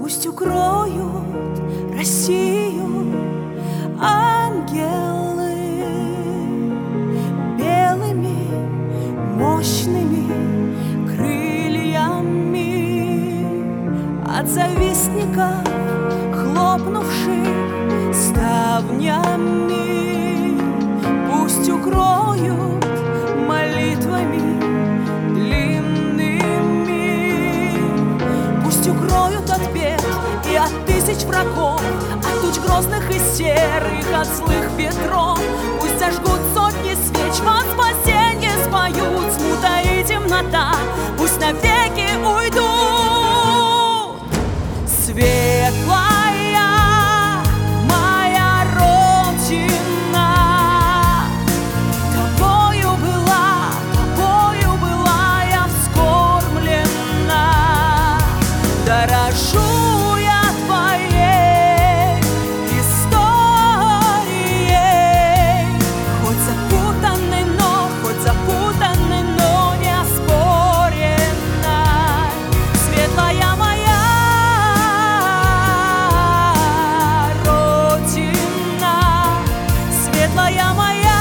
Пусть укроют Россию ангелы белыми мощными крыльями от завистников, хлопнувших ставнями. Пусть укроют молитвами длинными, пусть укроют от бед и от тысяч врагов, от туч грозных и серых, от злых ветров. Пусть зажгут сотни свеч, во спасенье споют, смута и темнота пусть навеки уйдут. Светлая моя Родина, тобою была я вскормлена. Дорожу я твоей историей, хоть запутанной, но не оспоренной. Светлая моя Родина, светлая моя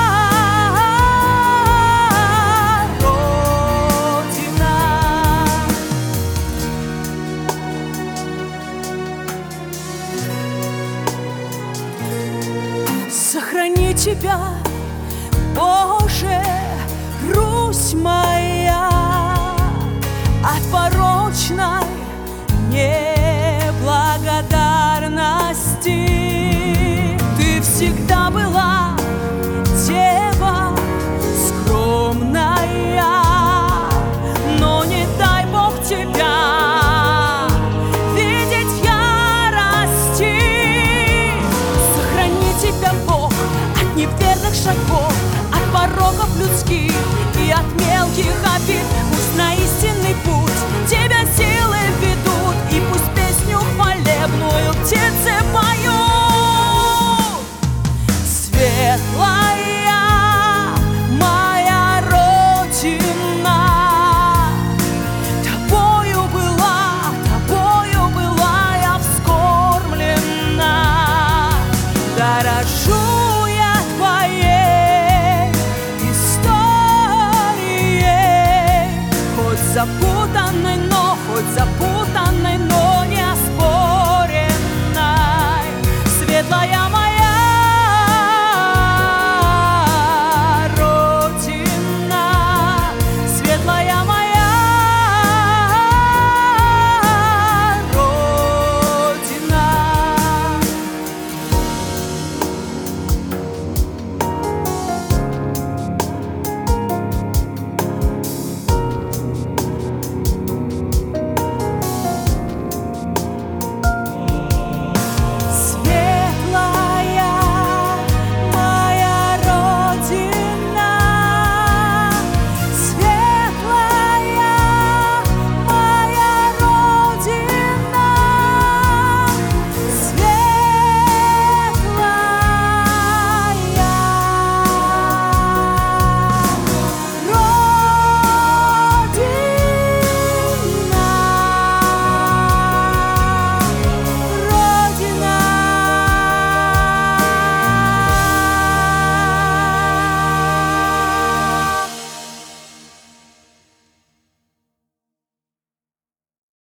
Родина. Сохрани тебя, Боже, Русь моя, от порочной